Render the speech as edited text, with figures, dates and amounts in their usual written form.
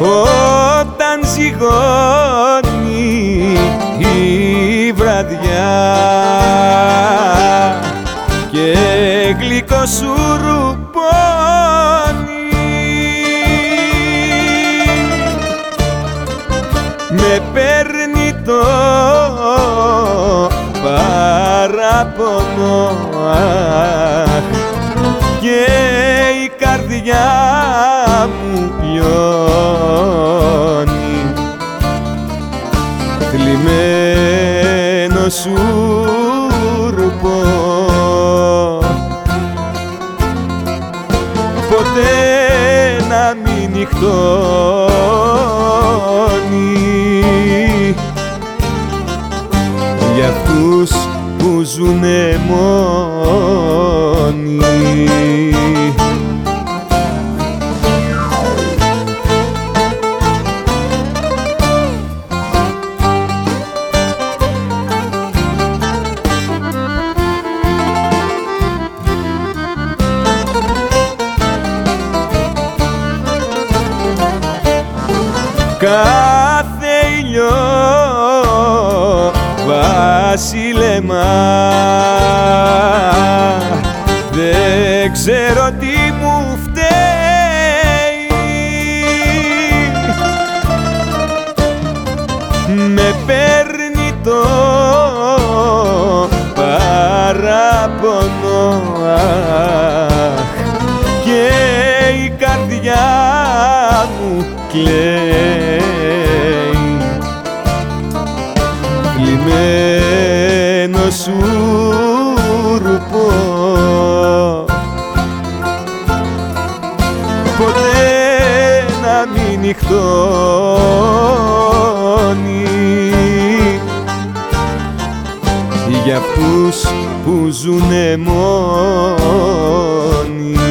όταν ζυγώνει η βραδιά και γλυκό σου ρουπώνει, με παίρνει το παράπονο και η καρδιά μου λιώνει. Θλιμμένο σούρπο ποτέ να μην νυχτώνει για αυτούς που ζουνε μόνοι. Κάθε ήλιο βασίλεμα, δεν ξέρω τι μου φταίει, με παίρνει το παράπονο και η καρδιά μου κλαίει. Θλιμμένο σούρπο ποτέ να μην νυχτώνει για αυτούς που ζουνε μόνοι.